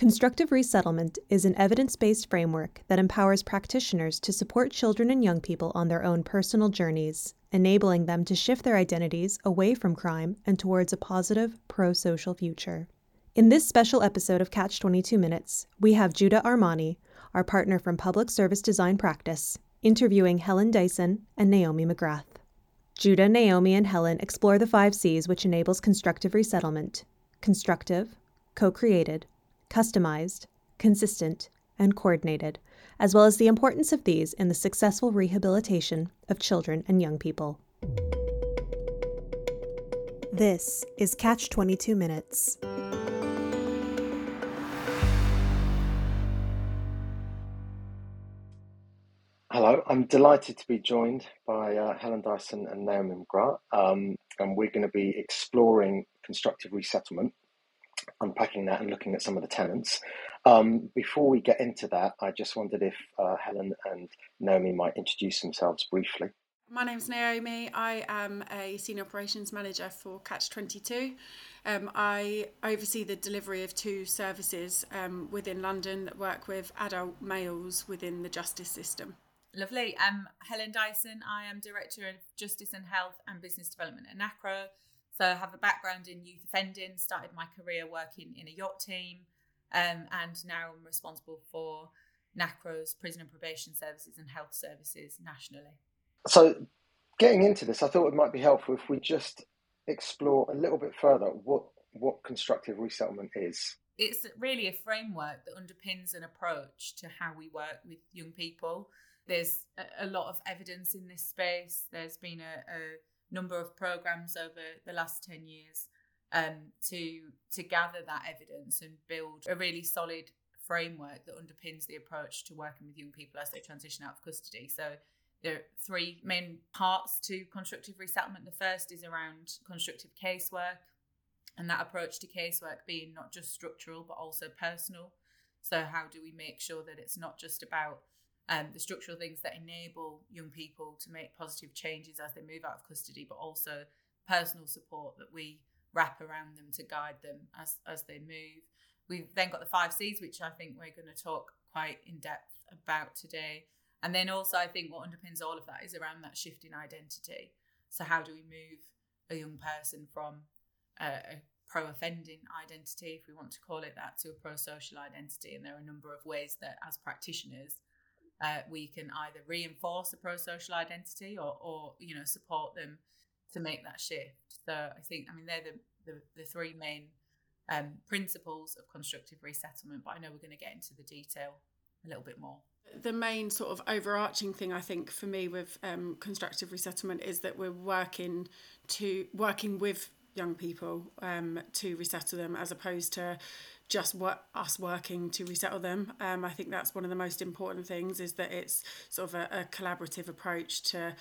Constructive resettlement is an evidence-based framework that empowers practitioners to support children and young people on their own personal journeys, enabling them to shift their identities away from crime and towards a positive, pro-social future. In this special episode of Catch 22 Minutes, we have Judah Armani, our partner from Public Service Design Practice, interviewing Helen Dyson and Naomi McGrath. Judah, Naomi, and Helen explore the 5 C's which enables constructive resettlement: constructive, co-created, customized, consistent, and coordinated, as well as the importance of these in the successful rehabilitation of children and young people. This is Catch 22 Minutes. Hello, I'm delighted to be joined by Helen Dyson and Naomi McGrath, and we're going to be exploring constructive resettlement, unpacking that and looking at some of the tenets. Before we get into that, I just wondered if Helen and Naomi might introduce themselves briefly. My name's Naomi. I am a Senior Operations Manager for Catch 22. I oversee the delivery of 2 services within London that work with adult males within the justice system. Lovely. I'm Helen Dyson. I am Director of Justice and Health and Business Development at NACRO. So I have a background in youth offending, started my career working in a yacht team, and now I'm responsible for NACRO's prison and probation services and health services nationally. So getting into this, I thought it might be helpful if we just explore a little bit further what constructive resettlement is. It's really a framework that underpins an approach to how we work with young people. There's a lot of evidence in this space. There's been a number of programs over the last 10 years to gather that evidence and build a really solid framework that underpins the approach to working with young people as they transition out of custody. So there are 3 main parts to constructive resettlement. The first is around constructive casework, and that approach to casework being not just structural but also personal. So how do we make sure that it's not just about the structural things that enable young people to make positive changes as they move out of custody, but also personal support that we wrap around them to guide them as they move. We've then got the 5 C's, which I think we're going to talk quite in depth about today. And then also I think what underpins all of that is around that shift in identity. So how do we move a young person from a pro-offending identity, if we want to call it that, to a pro-social identity? And there are a number of ways that as practitioners we can either reinforce a pro-social identity or support them to make that shift. So I think, they're the 3 main principles of constructive resettlement, but I know we're going to get into the detail a little bit more. The main sort of overarching thing I think for me with constructive resettlement is that we're working with young people to resettle them, as opposed to just us working to resettle them. I think that's one of the most important things, is that it's sort of a collaborative approach to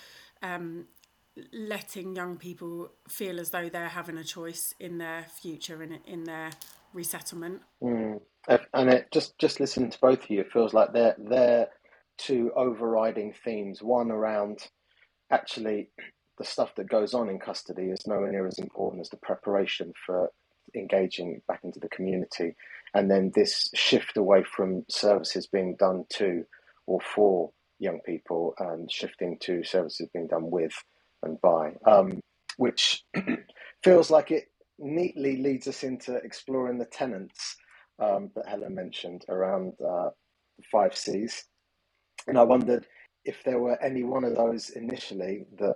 letting young people feel as though they're having a choice in their future and in their resettlement. And it just listening to both of you, it feels like they're 2 overriding themes. One around actually the stuff that goes on in custody is nowhere near as important as the preparation for engaging back into the community, and then this shift away from services being done to or for young people and shifting to services being done with and by, which feels like it neatly leads us into exploring the tenets that Helen mentioned around the 5 C's. And I wondered if there were any one of those initially that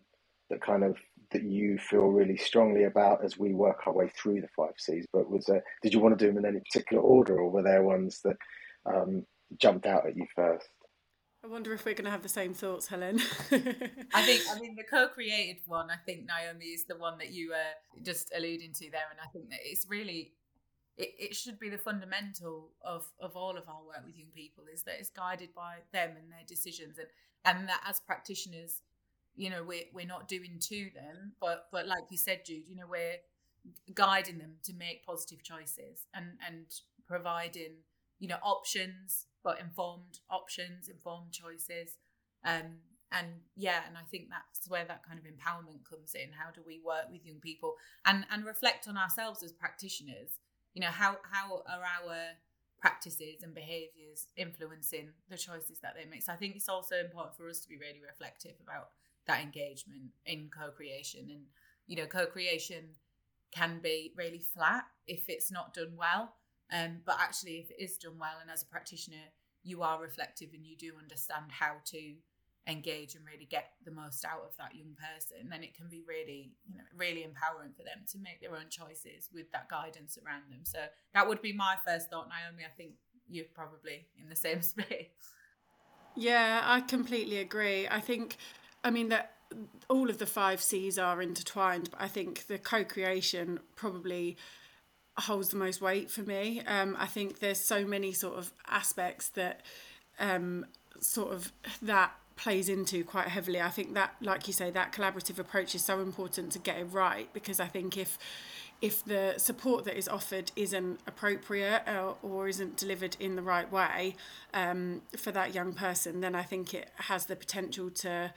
that you feel really strongly about as we work our way through the 5 C's. But did you want to do them in any particular order, or were there ones that jumped out at you first? I wonder if we're going to have the same thoughts, Helen. I think the co-created one, I think, Naomi, is the one that you were just alluding to there. And I think that it's really, it should be the fundamental of all of our work with young people, is that it's guided by them and their decisions. And that as practitioners, we're not doing to them, but like you said, Jude, we're guiding them to make positive choices and providing, options, but informed options, informed choices. And I think that's where that kind of empowerment comes in. How do we work with young people and reflect on ourselves as practitioners? How are our practices and behaviours influencing the choices that they make. So I think it's also important for us to be really reflective about that engagement in co-creation. And, you know, co-creation can be really flat if it's not done well. But actually, if it is done well, and as a practitioner, you are reflective and you do understand how to engage and really get the most out of that young person, then it can be really, you know, really empowering for them to make their own choices with that guidance around them. So that would be my first thought, Naomi. I think you're probably in the same space. Yeah, I completely agree. I mean that all of the 5 C's are intertwined, but I think the co-creation probably holds the most weight for me. I think there's so many sort of aspects that sort of that plays into quite heavily. I think that, like you say, that collaborative approach is so important to get it right, because I think if the support that is offered isn't appropriate or isn't delivered in the right way for that young person, then I think it has the potential to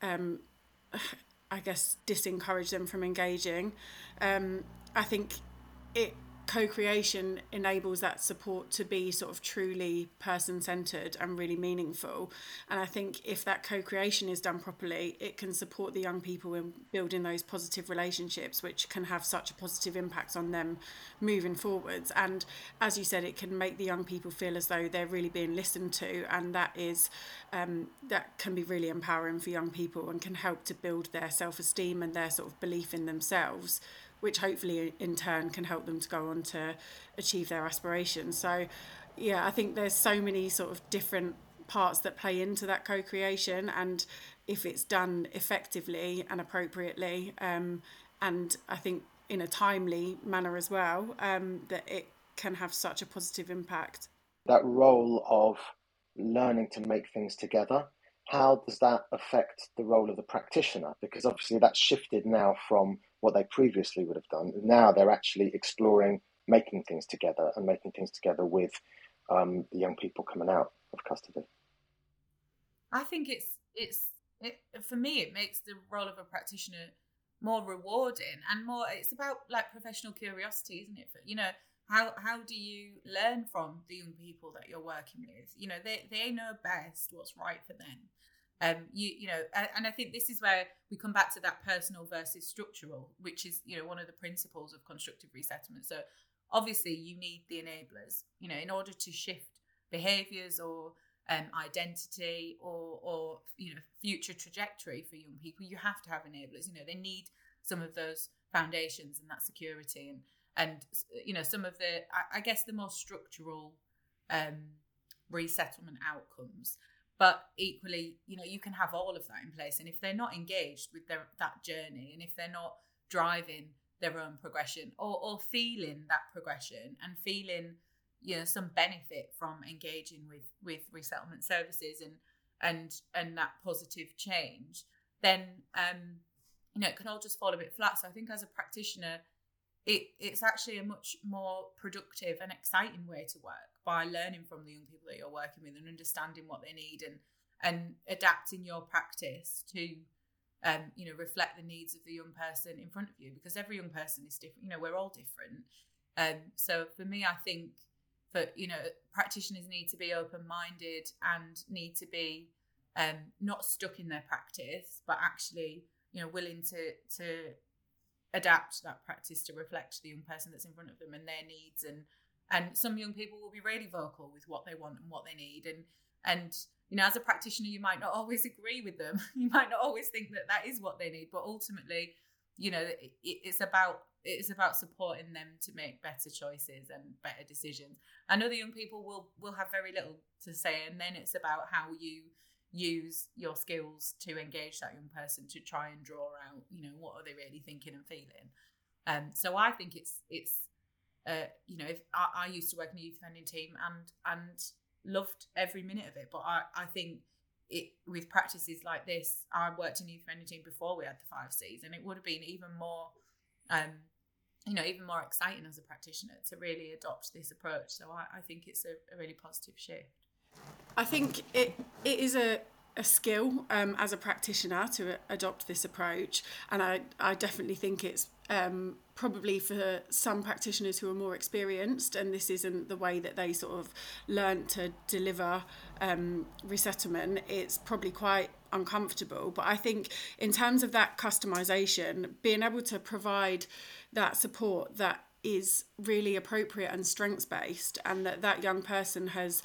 I guess disencourage them from engaging. I think co-creation enables that support to be sort of truly person-centered and really meaningful. And I think if that co-creation is done properly, it can support the young people in building those positive relationships, which can have such a positive impact on them moving forwards. And as you said, it can make the young people feel as though they're really being listened to, and that can be really empowering for young people and can help to build their self-esteem and their sort of belief in themselves, which hopefully in turn can help them to go on to achieve their aspirations. So yeah, I think there's so many sort of different parts that play into that co-creation, and if it's done effectively and appropriately, and I think in a timely manner as well, that it can have such a positive impact. That role of learning to make things together, how does that affect the role of the practitioner? Because obviously that's shifted now from what they previously would have done. Now they're actually exploring making things together and making things together with the young people coming out of custody. I think for me, it makes the role of a practitioner more rewarding and more, it's about like professional curiosity, isn't it? You know, how do you learn from the young people that you're working with? You know, they know best what's right for them. You know, and I think this is where we come back to that personal versus structural, which is, you know, one of the principles of constructive resettlement. So obviously you need the enablers, you know, in order to shift behaviours or identity or you know, future trajectory for young people. You have to have enablers. You know, they need some of those foundations and that security and you know, some of the, I guess, the more structural resettlement outcomes. But equally, you know, you can have all of that in place, and if they're not engaged with that journey, and if they're not driving their own progression or feeling that progression and feeling, you know, some benefit from engaging with resettlement services and that positive change, then you know, it can all just fall a bit flat. So I think as a practitioner, it's actually a much more productive and exciting way to work, by learning from the young people that you're working with and understanding what they need and adapting your practice to you know, reflect the needs of the young person in front of you, because every young person is different. You know, we're all different. So for me, I think you know, practitioners need to be open-minded and need to be not stuck in their practice, but actually, you know, willing to adapt that practice to reflect the young person that's in front of them and their needs. And some young people will be really vocal with what they want and what they need. And you know, as a practitioner, you might not always agree with them. You might not always think that is what they need. But ultimately, you know, it's about supporting them to make better choices and better decisions. I know the young people will have very little to say, and then it's about how you use your skills to engage that young person to try and draw out, you know, what are they really thinking and feeling. So I think it's you know, if I used to work in a youth offending team and loved every minute of it, but I think it, with practices like this, I worked in a youth offending team before we had the 5 C's, and it would have been even more you know, even more exciting as a practitioner to really adopt this approach. So I think it's a really positive shift. I think it is a a skill as a practitioner to adopt this approach, and I definitely think it's probably for some practitioners who are more experienced and this isn't the way that they sort of learn to deliver resettlement, it's probably quite uncomfortable. But I think in terms of that customization, being able to provide that support that is really appropriate and strengths based, and that young person has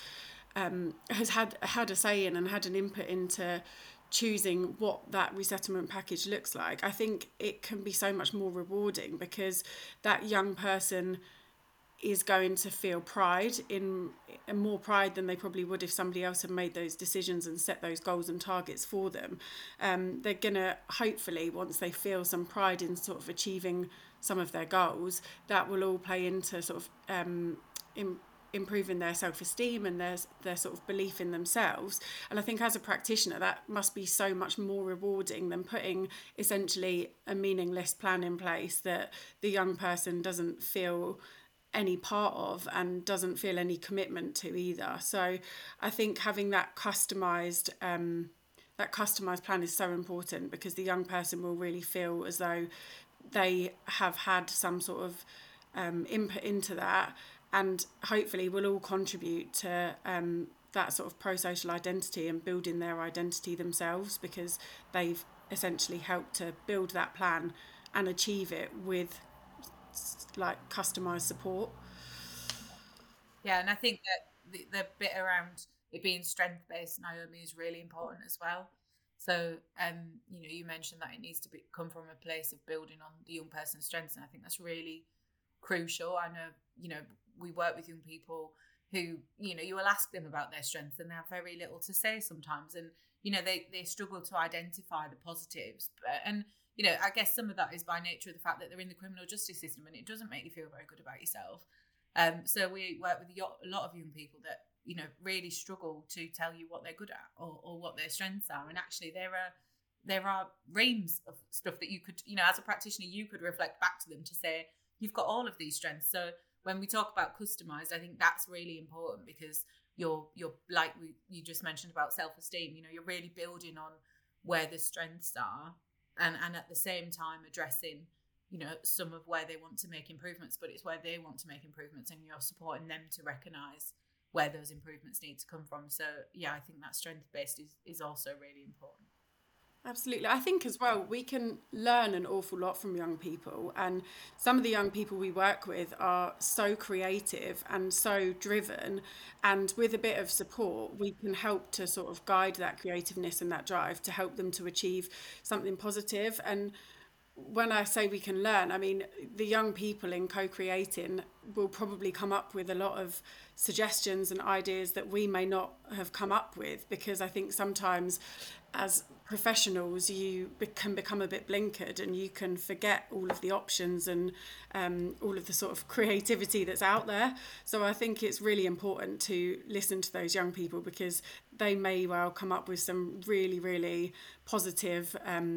had a say in and had an input into choosing what that resettlement package looks like, I think it can be so much more rewarding, because that young person is going to feel pride in more pride than they probably would if somebody else had made those decisions and set those goals and targets for them. They're going to, hopefully, once they feel some pride in sort of achieving some of their goals, that will all play into sort of improving their self-esteem and their sort of belief in themselves. And I think as a practitioner, that must be so much more rewarding than putting essentially a meaningless plan in place that the young person doesn't feel any part of and doesn't feel any commitment to either. So I think having that customized plan is so important, because the young person will really feel as though they have had some sort of input into that, and hopefully will all contribute to that sort of pro-social identity and building their identity themselves, because they've essentially helped to build that plan and achieve it with like customised support. Yeah, and I think that the bit around it being strength-based, Naomi, is really important as well. So, you mentioned that it needs to come from a place of building on the young person's strengths, and I think that's really crucial. I know, we work with young people who, you will ask them about their strengths and they have very little to say sometimes. And, they struggle to identify the positives. And, I guess some of that is by nature of the fact that they're in the criminal justice system and it doesn't make you feel very good about yourself. So we work with a lot of young people that, really struggle to tell you what they're good at or what their strengths are. And actually there are reams of stuff that you could, as a practitioner, you could reflect back to them to say, you've got all of these strengths. So when we talk about customized, I think that's really important, because you're like you just mentioned about self-esteem, you're really building on where the strengths are and at the same time addressing, some of where they want to make improvements, but it's where they want to make improvements and you're supporting them to recognize where those improvements need to come from. So yeah, I think that strength-based is also really important. Absolutely. I think as well, we can learn an awful lot from young people, and some of the young people we work with are so creative and so driven, and with a bit of support we can help to sort of guide that creativeness and that drive to help them to achieve something positive. And when I say we can learn, I mean the young people in co-creating will probably come up with a lot of suggestions and ideas that we may not have come up with, because I think sometimes as professionals you can become a bit blinkered and you can forget all of the options and all of the sort of creativity that's out there. So I think it's really important to listen to those young people, because they may well come up with some really, really positive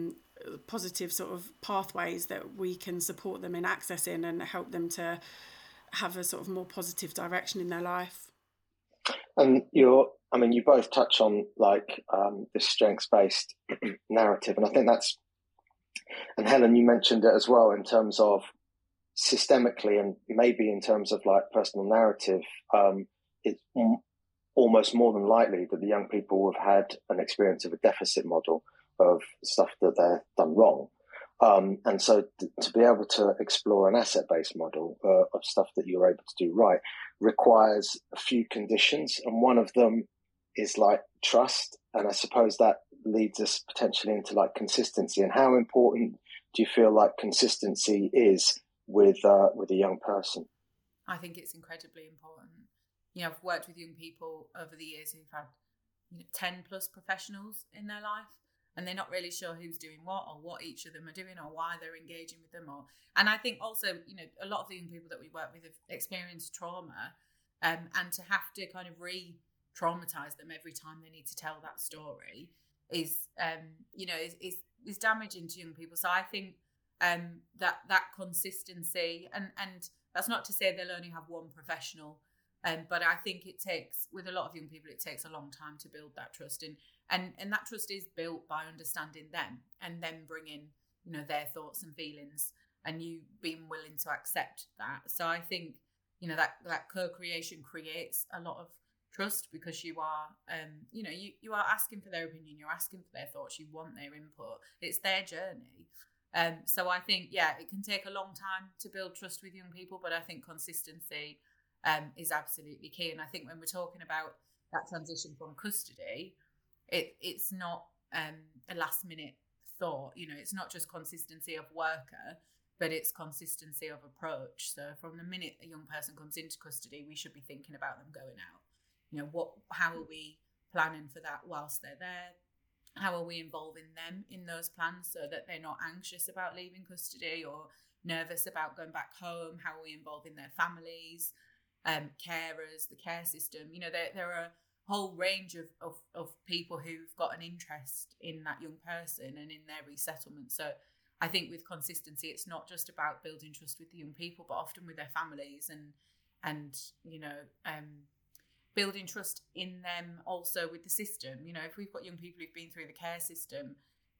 sort of pathways that we can support them in accessing and help them to have a sort of more positive direction in their life. And you both touch on this strengths-based narrative, and I think that's, and Helen, you mentioned it as well in terms of systemically and maybe in terms of like personal narrative. It's almost more than likely that the young people will have had an experience of a deficit model of stuff that they've done wrong. And so to be able to explore an asset-based model of stuff that you're able to do right requires a few conditions. And one of them is like trust. And I suppose that leads us potentially into like consistency. And how important do you feel like consistency is with a young person? I think it's incredibly important. I've worked with young people over the years who've had 10 plus professionals in their life, and they're not really sure who's doing what or what each of them are doing or why they're engaging with them. And I think also, a lot of the young people that we work with have experienced trauma, and to have to kind of re-traumatize them every time they need to tell that story is damaging to young people. So I think that consistency, and that's not to say they'll only have one professional But I think it takes, with a lot of young people, it takes a long time to build that trust. And that trust is built by understanding them and then bringing, their thoughts and feelings, and you being willing to accept that. So I think, that co-creation creates a lot of trust, because you are, you are asking for their opinion, you're asking for their thoughts, you want their input. It's their journey. So I think, it can take a long time to build trust with young people, but I think consistency is absolutely key. And I think when we're talking about that transition from custody, it's not a last minute thought. It's not just consistency of worker, but it's consistency of approach. So from the minute a young person comes into custody, we should be thinking about them going out. How are we planning for that whilst they're there? How are we involving them in those plans so that they're not anxious about leaving custody or nervous about going back home? How are we involving their families, carers, the care system? There are a whole range of people who've got an interest in that young person and in their resettlement. So I think with consistency, it's not just about building trust with the young people, but often with their families and building trust in them also with the system. If we've got young people who've been through the care system,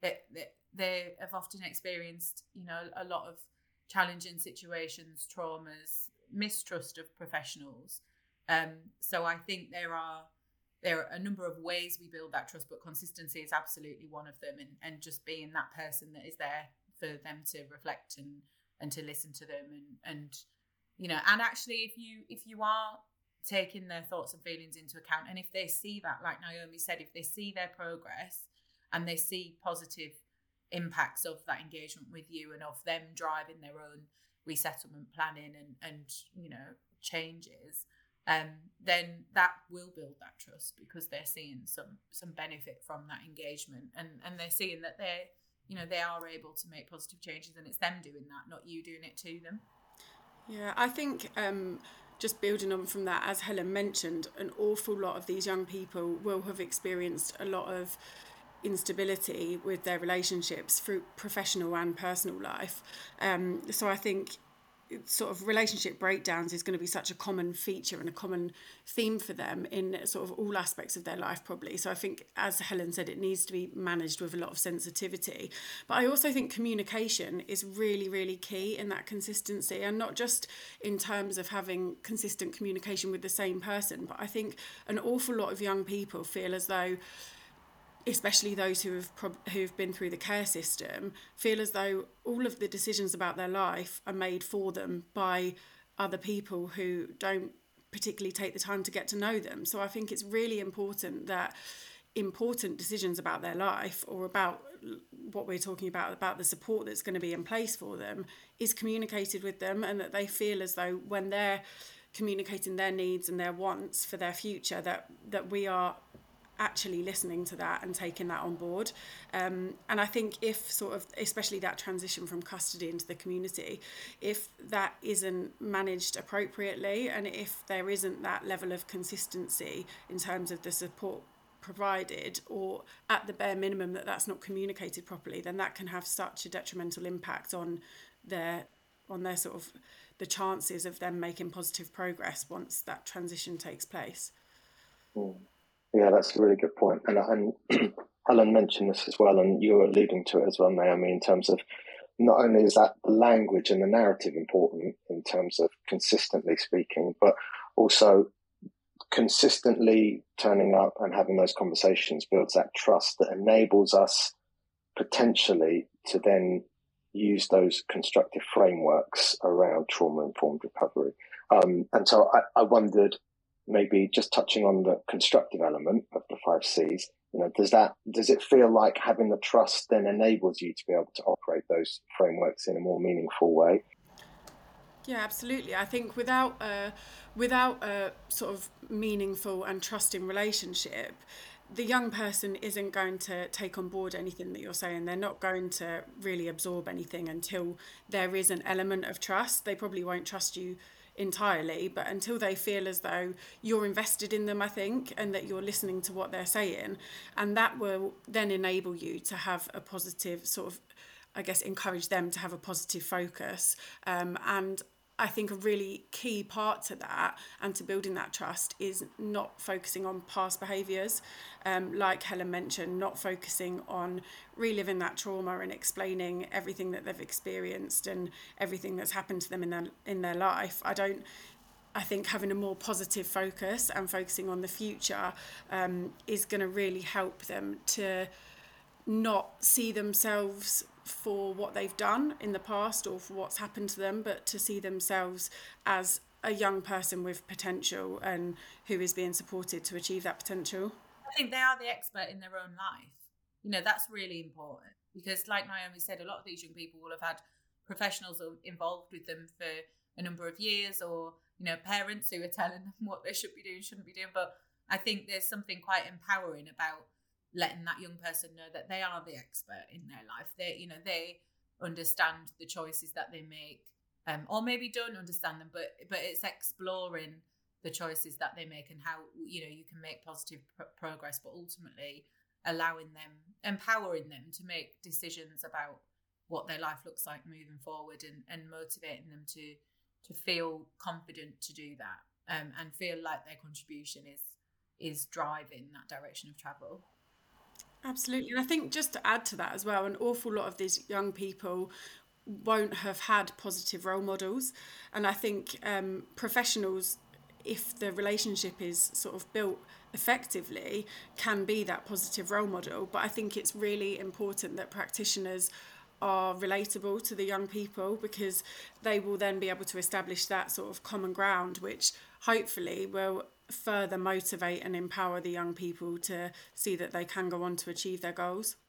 they have often experienced, a lot of challenging situations, traumas, mistrust of professionals. So I think there are a number of ways we build that trust, but consistency is absolutely one of them, and just being that person that is there for them to reflect and to listen to them, and actually if you are taking their thoughts and feelings into account, and if they see that, like Naomi said, if they see their progress and they see positive impacts of that engagement with you and of them driving their own resettlement planning and changes, then that will build that trust, because they're seeing some benefit from that engagement, and they're seeing that they are able to make positive changes, and it's them doing that, not you doing it to them. Yeah, I think just building on from that, as Helen mentioned, an awful lot of these young people will have experienced a lot of instability with their relationships through professional and personal life. So I think sort of relationship breakdowns is going to be such a common feature and a common theme for them in sort of all aspects of their life, probably. So I think, as Helen said, it needs to be managed with a lot of sensitivity. But I also think communication is really, really key in that consistency, and not just in terms of having consistent communication with the same person, but I think an awful lot of young people feel as though, especially those who've been through the care system, feel as though all of the decisions about their life are made for them by other people who don't particularly take the time to get to know them. So I think it's really important that important decisions about their life, or about what we're talking about the support that's going to be in place for them, is communicated with them, and that they feel as though when they're communicating their needs and their wants for their future, that we are actually listening to that and taking that on board. And I think if sort of, especially that transition from custody into the community, if that isn't managed appropriately, and if there isn't that level of consistency in terms of the support provided, or at the bare minimum that's not communicated properly, then that can have such a detrimental impact on their sort of the chances of them making positive progress once that transition takes place. Yeah, that's a really good point. And Helen mentioned this as well, and you were alluding to it as well, Naomi, in terms of not only is that the language and the narrative important in terms of consistently speaking, but also consistently turning up and having those conversations builds that trust that enables us potentially to then use those constructive frameworks around trauma-informed recovery. And so I wondered, maybe just touching on the constructive element of the 5 C's, does it feel like having the trust then enables you to be able to operate those frameworks in a more meaningful way? Yeah, absolutely. I think without a sort of meaningful and trusting relationship, the young person isn't going to take on board anything that you're saying. They're not going to really absorb anything until there is an element of trust. They probably won't trust you entirely, but until they feel as though you're invested in them, I think, and that you're listening to what they're saying, and that will then enable you to have a positive sort of, I guess, encourage them to have a positive focus, and I think a really key part to that and to building that trust is not focusing on past behaviours. Like Helen mentioned, not focusing on reliving that trauma and explaining everything that they've experienced and everything that's happened to them in their life. I think having a more positive focus and focusing on the future is going to really help them to not see themselves for what they've done in the past or for what's happened to them, but to see themselves as a young person with potential and who is being supported to achieve that potential. I think they are the expert in their own life. You know, that's really important because, like Naomi said, a lot of these young people will have had professionals involved with them for a number of years, or, you know, parents who are telling them what they should be doing, shouldn't be doing. But I think there's something quite empowering about letting that young person know that they are the expert in their life. They understand the choices that they make, or maybe don't understand them, but it's exploring the choices that they make and how, you know, you can make positive progress, but ultimately allowing them, empowering them to make decisions about what their life looks like moving forward, and motivating them to feel confident to do that, and feel like their contribution is driving that direction of travel. Absolutely. And I think just to add to that as well, an awful lot of these young people won't have had positive role models. And I think professionals, if the relationship is sort of built effectively, can be that positive role model. But I think it's really important that practitioners are relatable to the young people, because they will then be able to establish that sort of common ground, which hopefully will further motivate and empower the young people to see that they can go on to achieve their goals.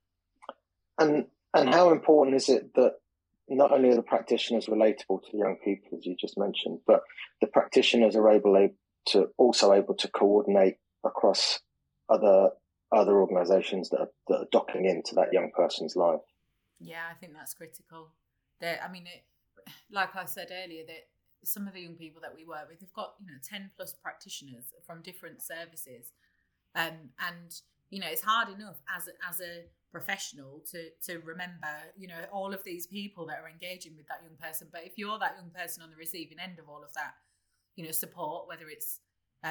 And how important is it that not only are the practitioners relatable to the young people, as you just mentioned, but the practitioners are able to coordinate across other organisations that are docking into that young person's life? Yeah, I think that's critical. Like I said earlier, that some of the young people that we work with, they've got 10 plus practitioners from different services, and it's hard enough as a professional to remember all of these people that are engaging with that young person. But if you're that young person on the receiving end of all of that support, whether it's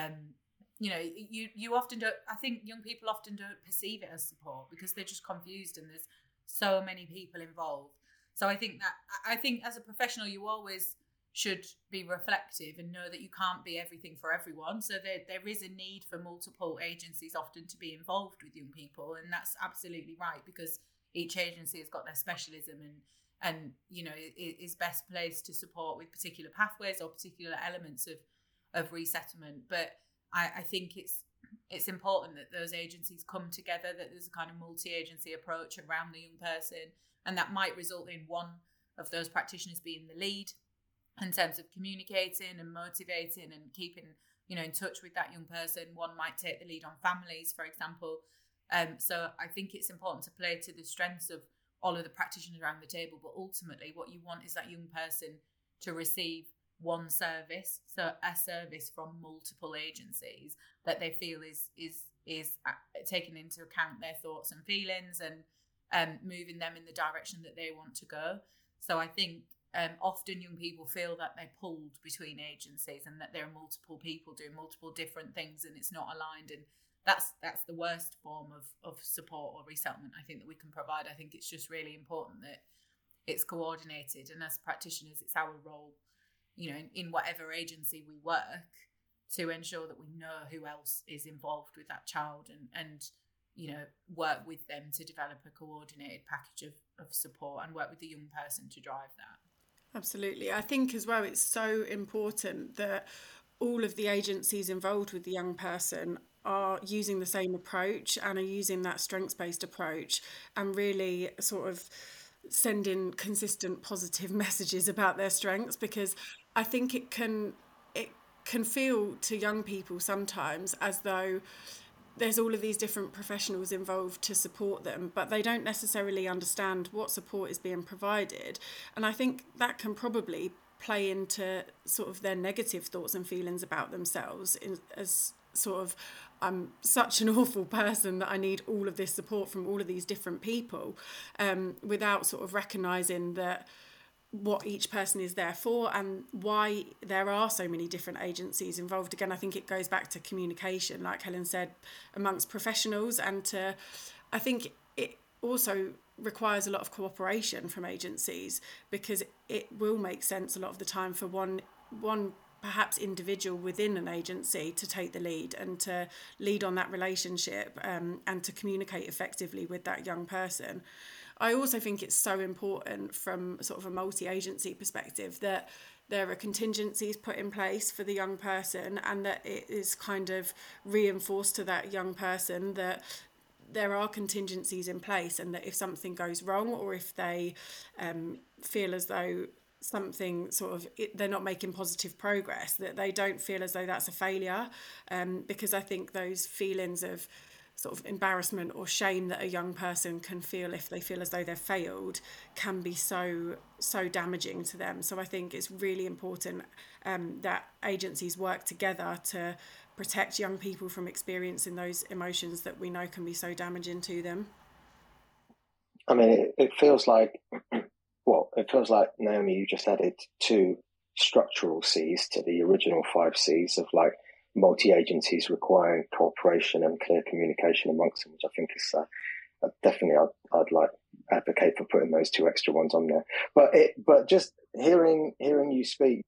you often don't, I think young people often don't perceive it as support because they're just confused and there's so many people involved. So I think as a professional, you always should be reflective and know that you can't be everything for everyone. So there is a need for multiple agencies often to be involved with young people, and that's absolutely right, because each agency has got their specialism and is best placed to support with particular pathways or particular elements of resettlement. But I think it's important that those agencies come together, that there's a kind of multi-agency approach around the young person, and that might result in one of those practitioners being the lead in terms of communicating and motivating and keeping in touch with that young person. One might take the lead on families, for example. So I think it's important to play to the strengths of all of the practitioners around the table, but ultimately what you want is that young person to receive one service, so a service from multiple agencies that they feel is taking into account their thoughts and feelings and moving them in the direction that they want to go. So I think often young people feel that they're pulled between agencies and that there are multiple people doing multiple different things and it's not aligned, and that's the worst form of support or resettlement I think that we can provide. I think it's just really important that it's coordinated, and as practitioners it's our role in whatever agency we work to ensure that we know who else is involved with that child and work with them to develop a coordinated package of support and work with the young person to drive that. Absolutely. I think as well it's so important that all of the agencies involved with the young person are using the same approach and are using that strengths-based approach and really sort of sending consistent positive messages about their strengths, because I think it can feel to young people sometimes as though there's all of these different professionals involved to support them, but they don't necessarily understand what support is being provided. And I think that can probably play into sort of their negative thoughts and feelings about themselves as sort of, I'm such an awful person that I need all of this support from all of these different people, without sort of recognising that what each person is there for and why there are so many different agencies involved. Again, I think it goes back to communication, like Helen said, amongst professionals, and I think it also requires a lot of cooperation from agencies, because it will make sense a lot of the time for one perhaps individual within an agency to take the lead and to lead on that relationship, and to communicate effectively with that young person. I also think it's so important from sort of a multi-agency perspective that there are contingencies put in place for the young person, and that it is kind of reinforced to that young person that there are contingencies in place, and that if something goes wrong, or if they feel as though something they're not making positive progress, that they don't feel as though that's a failure, because I think those feelings of sort of embarrassment or shame that a young person can feel if they feel as though they've failed can be so damaging to them. So I think it's really important that agencies work together to protect young people from experiencing those emotions that we know can be so damaging to them. I mean, it feels like, Naomi, you just added 2 structural C's to the original 5 C's of like multi-agencies requiring cooperation and clear communication amongst them, which I think is definitely I'd like advocate for putting those 2 extra ones on there. But just hearing you speak,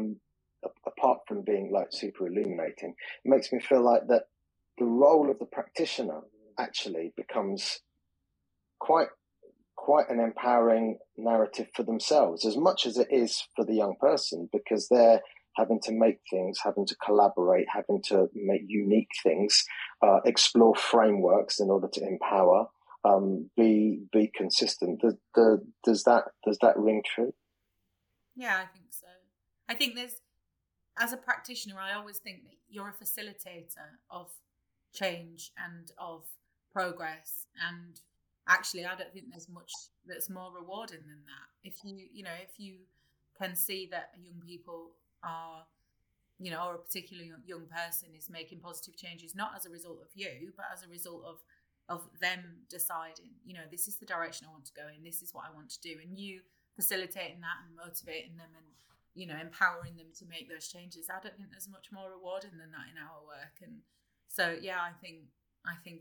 apart from being like super illuminating, it makes me feel like that the role of the practitioner actually becomes quite an empowering narrative for themselves, as much as it is for the young person, because they're having to make things, having to collaborate, having to make unique things, explore frameworks in order to empower, be consistent. Does that ring true? Yeah, I think so. I think as a practitioner, I always think that you're a facilitator of change and of progress, and actually I don't think there's much that's more rewarding than that. If you can see that young people are, or a particular young person is making positive changes, not as a result of you, but as a result of them deciding, this is the direction I want to go in, this is what I want to do, and you facilitating that and motivating them and empowering them to make those changes. I don't think there's much more rewarding than that in our work. And so I think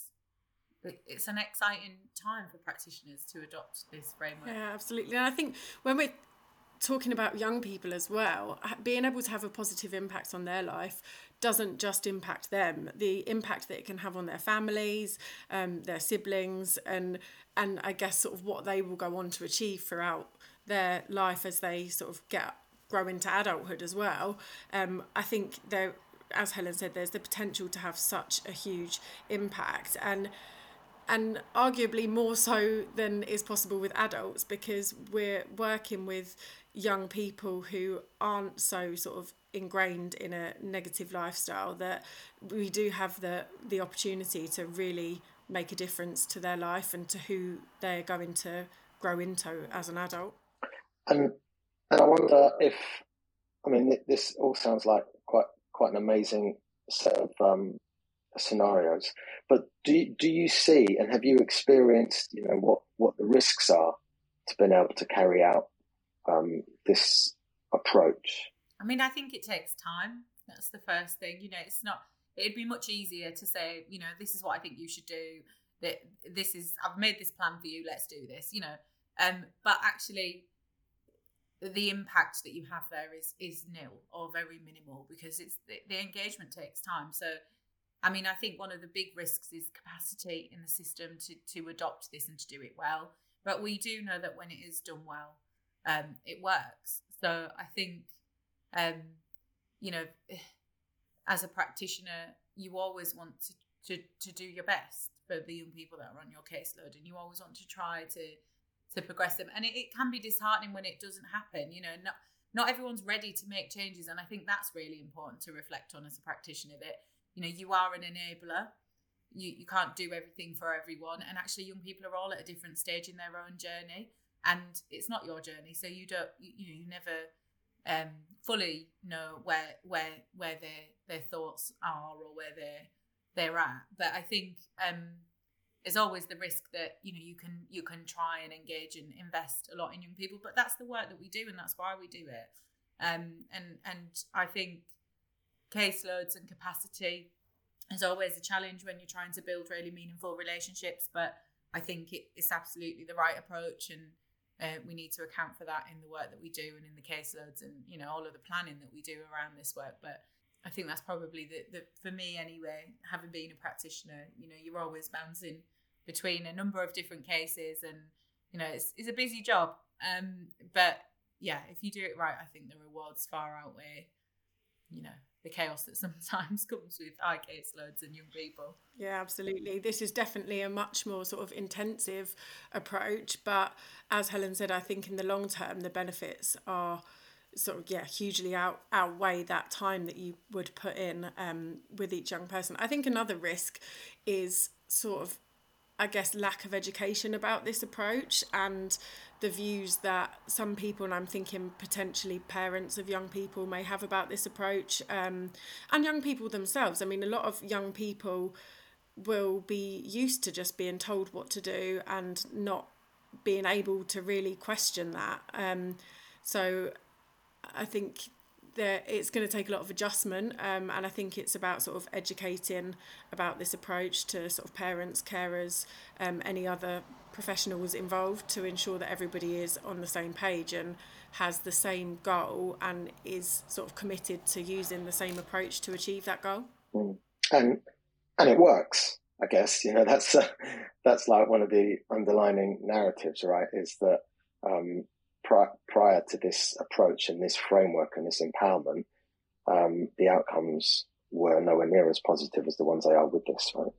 it's an exciting time for practitioners to adopt this framework. Yeah, absolutely. And I think when we're talking about young people as well, being able to have a positive impact on their life doesn't just impact them. The impact that it can have on their families, their siblings, and I guess sort of what they will go on to achieve throughout their life as they sort of grow into adulthood as well. I think there, as Helen said, there's the potential to have such a huge impact, and arguably more so than is possible with adults, because we're working with young people who aren't so sort of ingrained in a negative lifestyle, that we do have the opportunity to really make a difference to their life and to who they're going to grow into as an adult. And I wonder if, this all sounds like quite an amazing set of scenarios, but do you see, and have you experienced, what the risks are to being able to carry out this approach? I think it takes time. That's the first thing. It's not. It'd be much easier to say, this is what I think you should do. That I've made this plan for you. Let's do this. But actually, the impact that you have there is nil or very minimal, because it's the engagement takes time. So, I think one of the big risks is capacity in the system to adopt this and to do it well. But we do know that when it is done well, it works. So I think, as a practitioner, you always want to do your best for the young people that are on your caseload, and you always want to try to progress them. And it can be disheartening when it doesn't happen. Not everyone's ready to make changes, and I think that's really important to reflect on as a practitioner, that you are an enabler. You can't do everything for everyone, and actually young people are all at a different stage in their own journey, and it's not your journey, so you never fully know where their thoughts are or where they're at. But I think there's always the risk that, you know, you can try and engage and invest a lot in young people, but that's the work that we do, and that's why we do it. And I think caseloads and capacity is always a challenge when you're trying to build really meaningful relationships, but I think it's absolutely the right approach, and we need to account for that in the work that we do and in the caseloads and, you know, all of the planning that we do around this work. But I think that's probably the for me anyway, having been a practitioner, you know, you're always bouncing between a number of different cases, and, you know, it's a busy job. But yeah, if you do it right, I think the rewards far outweigh, you know, the chaos that sometimes comes with high caseloads and young people. Yeah, absolutely. This is definitely a much more sort of intensive approach, but as Helen said, I think in the long term the benefits are sort of hugely outweigh that time that you would put in with each young person. I think another risk is sort of, I guess, lack of education about this approach and the views that some people, and I'm thinking potentially parents of young people, may have about this approach, and young people themselves. I mean, a lot of young people will be used to just being told what to do and not being able to really question that. So I think that it's going to take a lot of adjustment, and I think it's about sort of educating about this approach to sort of parents, carers, any other professionals involved, to ensure that everybody is on the same page and has the same goal and is sort of committed to using the same approach to achieve that goal. And it works, I guess. You know, that's like one of the underlining narratives, right? Is that prior to this approach and this framework and this empowerment, the outcomes were nowhere near as positive as the ones they are with this, right?